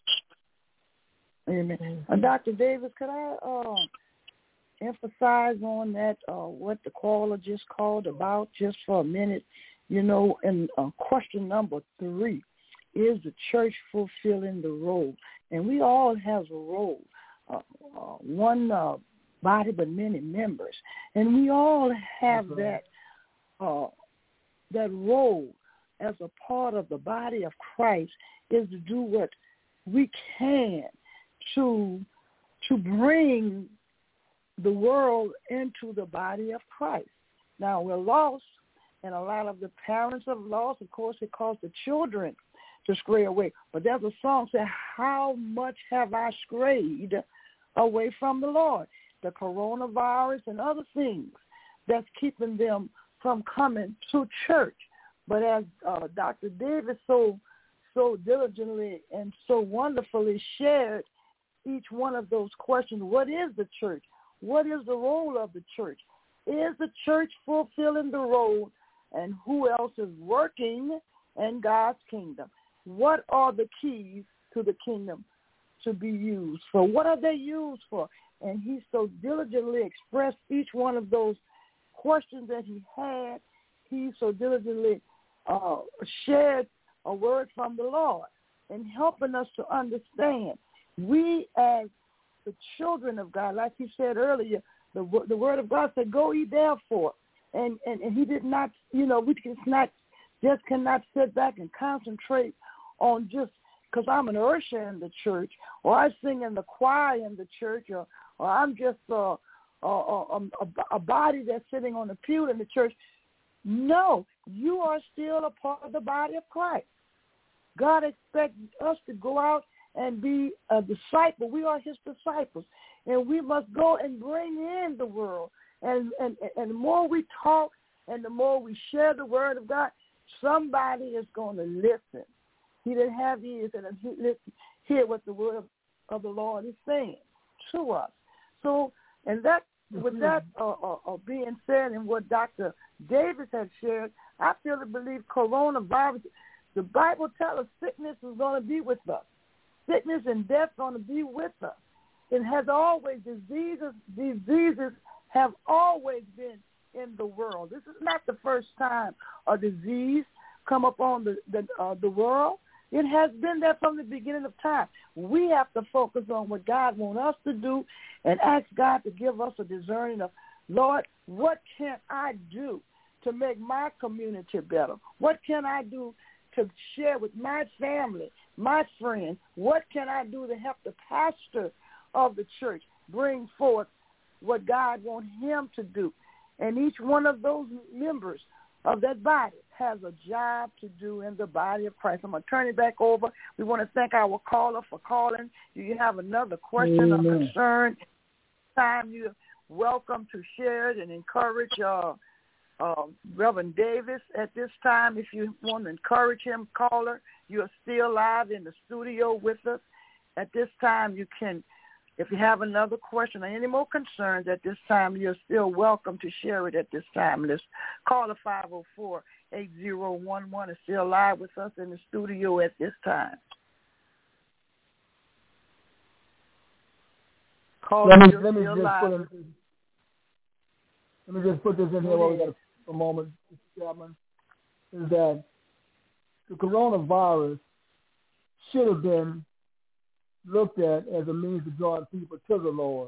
Amen. Dr. Davis, could I emphasize on that, what the caller just called about just for a minute? You know, and question number 3, is the church fulfilling the role? And we all have a role, one body but many members. And we all have that role as a part of the body of Christ, is to do what we can to bring the world into the body of Christ. Now, we're lost, and a lot of the parents are lost. Of course, it caused the children to stray away. But there's a song that says, how much have I strayed away from the Lord? The coronavirus and other things that's keeping them from coming to church. But as Dr. Davis so diligently and so wonderfully shared each one of those questions, what is the church? What is the role of the church? Is the church fulfilling the role? And who else is working in God's kingdom? What are the keys to the kingdom to be used for? What are they used for? And he so diligently expressed each one of those questions that he had. He so diligently shared a word from the Lord and helping us to understand. We as the children of God, like he said earlier, the word of God said, go ye therefore. And he did not, we cannot sit back and concentrate on just because I'm an usher in the church, or I sing in the choir in the church, or I'm just a body that's sitting on the pew in the church. No, you are still a part of the body of Christ. God expects us to go out and be a disciple. We are his disciples, and we must go and bring in the world. And the more we talk and the more we share the word of God, somebody is going to listen. He didn't have ears and hear what the word of the Lord is saying to us. So, and that with that being said, and what Dr. Davis had shared, I feel to believe coronavirus, the Bible tells us sickness is going to be with us. Sickness and death are going to be with us. It has always, diseases have always been in the world. This is not the first time a disease come upon the world. It has been there from the beginning of time. We have to focus on what God wants us to do and ask God to give us a discerning of, Lord, what can I do to make my community better? What can I do to share with my family, my friends? What can I do to help the pastor of the church bring forth what God wants him to do? And each one of those members of that body has a job to do in the body of Christ. I'm going to turn it back over. We want to thank our caller for calling. Do you have another question or concern? Time you're welcome to share it and encourage Reverend Davis at this time. If you want to encourage him, caller, you're still live in the studio with us. At this time, you can, if you have another question or any more concerns at this time, you're still welcome to share it at this time. Let's call the 504-8011 is still live with us in the studio at this time. Let me just put this in here while we got a moment, Mr. Chapman, is that the coronavirus should have been looked at as a means of drawing people to the Lord,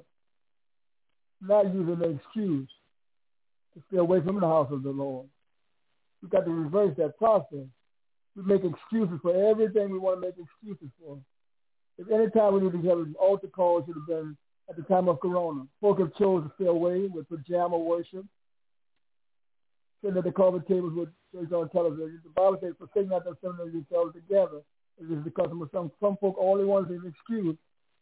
not using an excuse to stay away from the house of the Lord. We've got to reverse that process. We make excuses for everything we want to make excuses for. If any time we need to have an altar call, it should have been at the time of Corona. Folk have chosen to stay away with pajama worship, sitting at the coffee tables with church on television. The Bible says, forsake not to assemble yourselves together. It is because some folk only want an excuse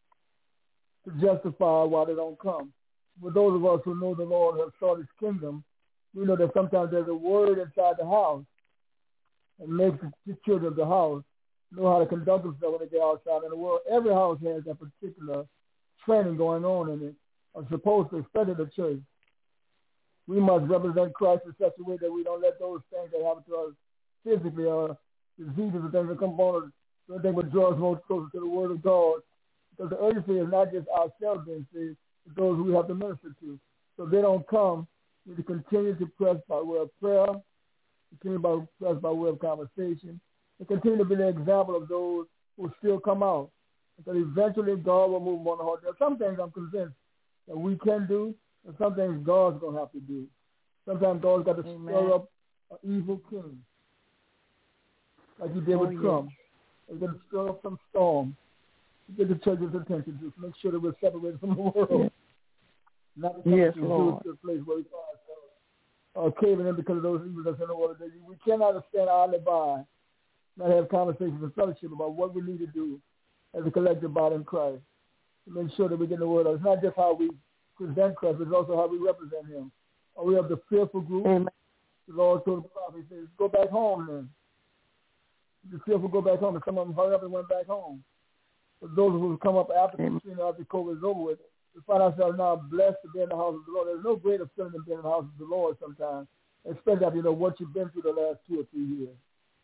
to justify why they don't come. For those of us who know the Lord has sought his kingdom, we know that sometimes there's a word inside the house and makes the children of the house know how to conduct themselves when they get outside in the world. Every house has a particular training going on in it, are supposed to, especially the church. We must represent Christ in such a way that we don't let those things that happen to us physically or diseases and things that come on us, something that draws us more closer to the Word of God. Because the urgency is not just ourselves being saved, it's those who we have to minister to. So if they don't come, we need to continue to press by way of prayer, continue to press by way of conversation, and continue to be the example of those who still come out. Because eventually God will move on the heart. There are some things I'm convinced that we can do, and some things God's going to have to do. Sometimes God's got to stir up an evil king, like he did with Trump. He's going to stir up some storm to get the church's attention, to make sure that we're separated from the world. Not to come to a place where we find ourselves caving in because of those evils that's in the world. We cannot stand idly by, not have conversations and fellowship about what we need to do as a collective body in Christ to make sure that we get the word out. It's not just how we present Christ, but it's also how we represent him. Are we of the fearful group? Amen. The Lord told the prophet, he says, go back home then. The fearful go back home, and some of them hurried up and went back home. But those who come up after after COVID is over with, we find ourselves now blessed to be in the house of the Lord. There's no greater feeling than being in the house of the Lord sometimes, especially after you know what you've been through the last 2 or 3 years.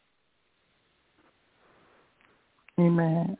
Amen.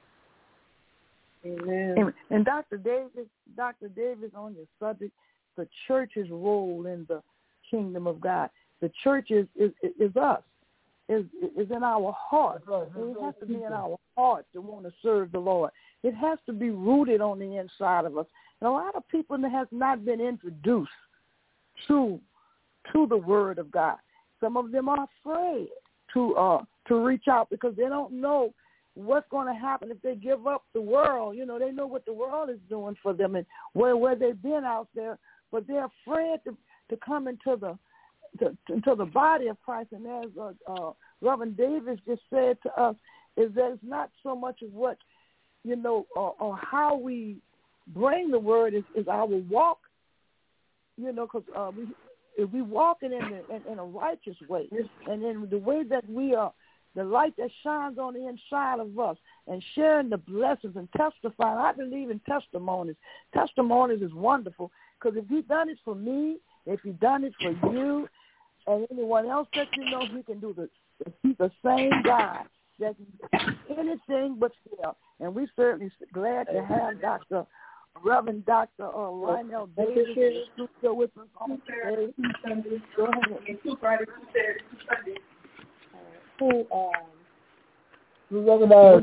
Amen. And Dr. Davis, on your subject, the church's role in the kingdom of God. The church is us. Is in our heart. Right. It has to be in our heart to want to serve the Lord. It has to be rooted on the inside of us. And a lot of people that has not been introduced to the Word of God. Some of them are afraid to reach out because they don't know what's going to happen if they give up the world. You know, they know what the world is doing for them and where they've been out there, but they're afraid to come into the body of Christ. And as Reverend Davis just said to us, is that it's not so much of what, or how we bring the word is our walk, because if we walking in a righteous way, and in the way that we are, the light that shines on the inside of us, and sharing the blessings and testifying. I believe in testimonies. Testimonies is wonderful, because if he's done it for me, if he's done it for you, and anyone else that you know, he can do he's the same God that can do anything but fail. And we're certainly glad to have Reverend Dr. Lionel Davis with us on today. Go ahead. We recognize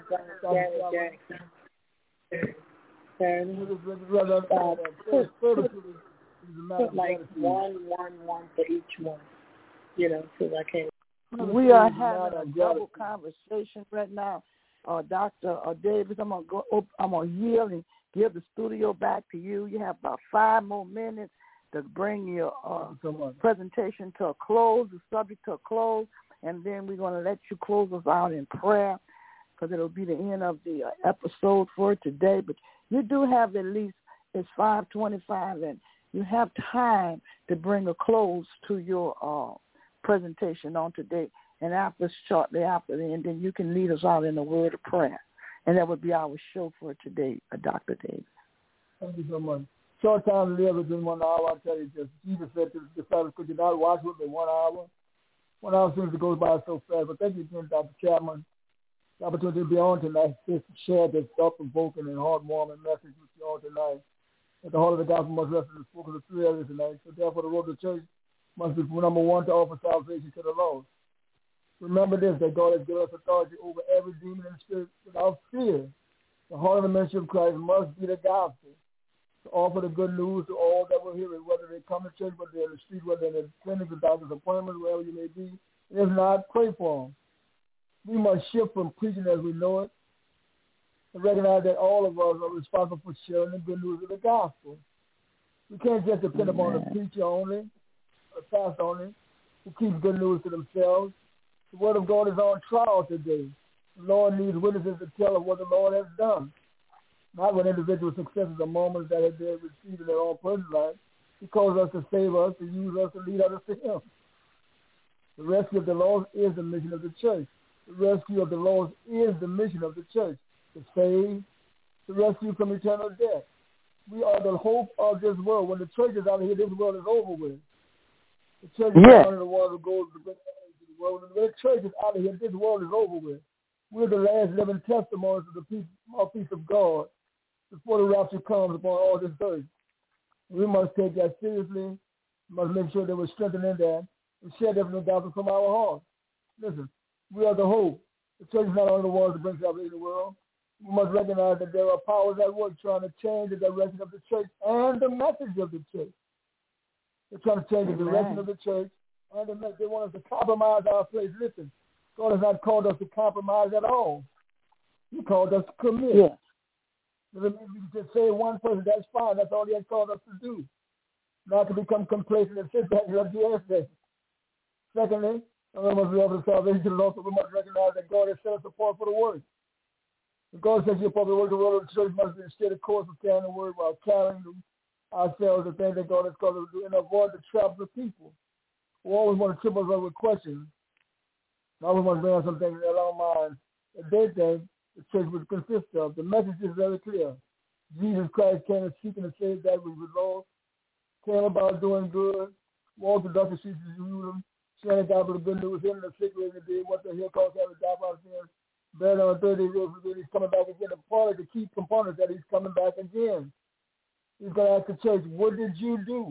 put like 1 for each one, because I can't. We are having a double conversation right now. Dr. Davis, I'm gonna yield and give the studio back to you. You have about 5 more minutes to bring your presentation to a close, the subject to a close, and then we're going to let you close us out in prayer because it'll be the end of the episode for today. But you do have at least, it's 5:25, and you have time to bring a close to your presentation on today. And shortly after then you can lead us out in a word of prayer. And that would be our show for today, Dr. Davis. Thank you so much. Short time to live within 1 hour. I tell you, just Jesus said to the disciples, could you not watch with me 1 hour? 1 hour seems to go by so fast. But thank you again, Dr. Chapman. The opportunity to be on tonight, just to share this thought-provoking and heartwarming message with you all tonight. At the heart of the gospel must rest in the focus of 3 areas tonight. So therefore, the road to church must be, number 1, to offer salvation to the lost. Remember this, that God has given us authority over every demon and spirit without fear. The heart of the ministry of Christ must be the gospel, to offer the good news to all that will hear it, whether they come to church, whether they're in the street, whether they're in the clinic, the doctor's appointment, wherever you may be. If not, pray for them. We must shift from preaching as we know it and recognize that all of us are responsible for sharing the good news of the gospel. We can't just depend upon the preacher only, or pastor only, who keeps good news to themselves. The word of God is on trial today. The Lord needs witnesses to tell of what the Lord has done. Not when individual successes or moments that have been received in their own personal life. He calls us to save us, to use us, to lead others to Him. The rescue of the lost is the mission of the church. The rescue of the lost is the mission of the church. To save, to rescue from eternal death. We are the hope of this world. When the church is out of here, this world is over with. The church is out of the world who goes to bring into the world. When the church is out of here, this world is over with. We're the last living testimonies of the peace of God before the rapture comes upon all this earth. We must take that seriously. We must make sure that we're strengthened in that and share that from the gospel from our heart. Listen, we are the hope. The church is not only the ones to bring salvation to the world. We must recognize that there are powers at work trying to change the direction of the church and the message of the church. They're trying to change the direction of the church and the message. They want us to compromise our place. Listen, God has not called us to compromise at all. He called us to commit. Yes. If we can just say one person, that's fine. That's all He has called us to do. Not to become complacent and sit back and let the earth. Secondly, we must be able to salvation to the Lord, so we must recognize that God has set us apart for the work. If God says you're supposed to work, the world of the church must be a steady course of carrying the word while carrying ourselves the things that God has called us to do and avoid the traps of people who always want to trip us up with questions. I always want to bring up some things in their own minds that they think the church would consist of. The message is very clear. Jesus Christ came to seek and to save that which was lost, came about doing good, walked the dusty streets of Jerusalem, sharing the gospel of good news, healing the sick, raising the dead, what the hill calls having died for our sins, buried on the third day, rose again. He's coming back again. The part of the key components that He's coming back again. He's going to ask the church, what did you do?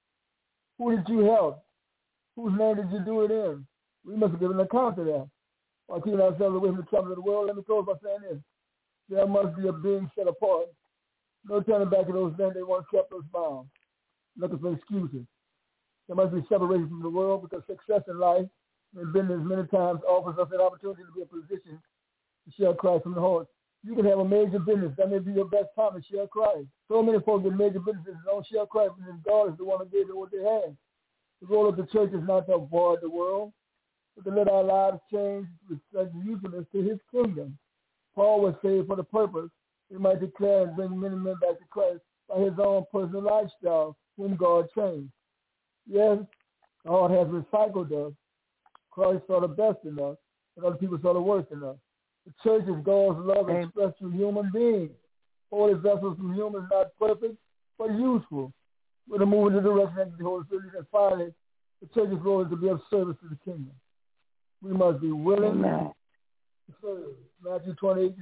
Who did you help? Whose name did you do it in? We must give an account of that. While keeping ourselves away from the troubles of the world, let me close by saying this. There must be a being set apart. No turning back to those men they once kept us bound, looking for excuses. There must be separation from the world because success in life and business many times offers us an opportunity to be in a position to share Christ from the heart. You can have a major business. That may be your best time to share Christ. So many folks with major businesses don't share Christ because God is the one who gave them what they had. The role of the church is not to avoid the world, but to let our lives change with such usefulness to His kingdom. Paul was saved for the purpose he might declare and bring many men back to Christ by his own personal lifestyle, whom God changed. Yes, God has recycled us. Christ saw the best in us, and other people saw the worst in us. The church is God's love expressed through human beings. Holy vessels from humans, not perfect, but useful. We're to move in the direction of the Holy Spirit. And finally, the church's role is to be of service to the kingdom. We must be willing to serve. Matthew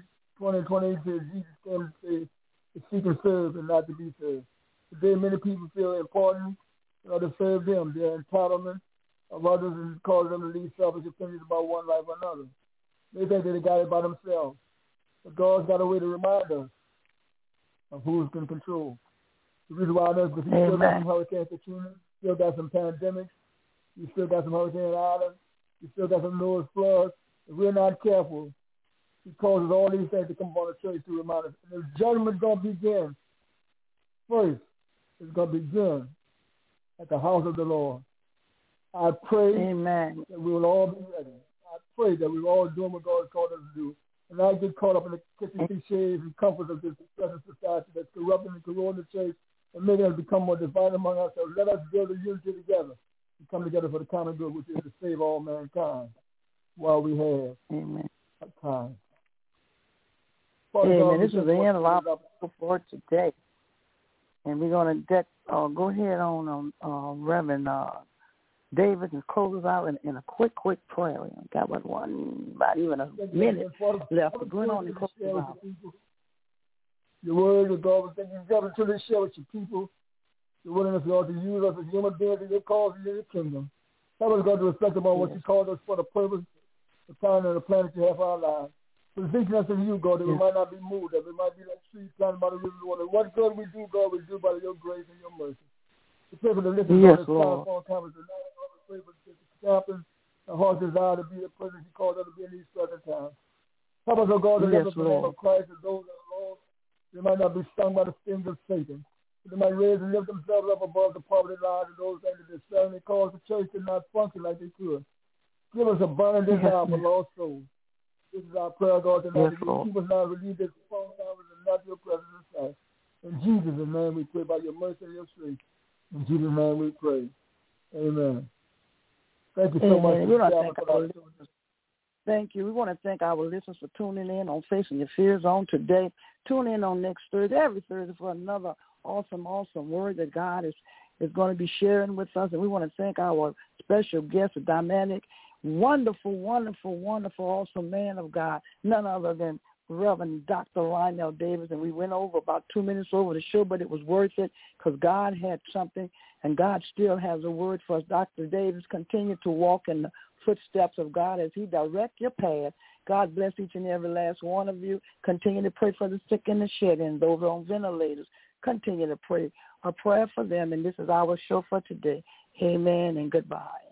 20:20 says Jesus came to seek and serve and not to be served. Today, many people feel important to serve Him. Their entitlement of others and cause them to lead selfish opinions about one life or another. They think that they got it by themselves. But God's got a way to remind us of who's in control. The reason why I know is because you still got some Hurricane Katrina, still got some pandemics, you still got some Hurricane Islands, you still got some Noah's floods. If we're not careful, He causes all these things to come upon the church to remind us. And the judgment's going to begin. First, it's going to begin at the house of the Lord. I pray Amen. that we will all be ready. I pray that we will all do what God has called us to do. And I get caught up in the kitchen cliches and comforts of this present society that's corrupting and corroding the church and making us become more divided among ourselves. Let us build a unity together and come together for the common good, which is to save all mankind while we have time. Father Amen. God, this is the end of our book for today. And we're going to go ahead on Reverend David and close us out in a quick prayer. We got about even a minute left. But going on and close us out. Your word, of God, we thank you, God, to this share with your people. Your willingness, Lord, to use us as human beings in your cause and in your kingdom. Help us, God, to reflect upon what you called us for the purpose, the time, and the plan that you have for our lives. Position us in you, God, that we might not be moved, that we might be like trees planted by the river of water. What good we do, God, we do by your grace and your mercy. We pray for the listeners on this platform conference tonight. We pray for the captains and heart's desire to be the person you called us to be in these present times. Help us, oh God, to live up the name of Christ and those that are lost. They might not be stung by the stings of Satan. They might raise and lift themselves up above the poverty line and those things that they're selling. They cause the church to not function like they could. Give us a burning desire for lost souls. This is our prayer, God, tonight. Keep us not relieve this phone numbers and not your presence in sight. In Jesus' name we pray by your mercy and your strength. In Jesus' name we pray. Amen. Thank you so much. Thank you. We want to thank our listeners for tuning in on Facing Your Fears on today. Tune in on next Thursday, every Thursday, for another awesome word that God is going to be sharing with us. And we want to thank our special guest, a dynamic, wonderful, awesome man of God, none other than Reverend Dr. Lionel Davis. And we went over about 2 minutes over the show, but it was worth it because God had something, and God still has a word for us. Dr. Davis, continue to walk in the footsteps of God as he directs your path. God bless each and every last one of you. Continue to pray for the sick and the shed and those on ventilators. Continue to pray a prayer for them. And this is our show for today. Amen and goodbye.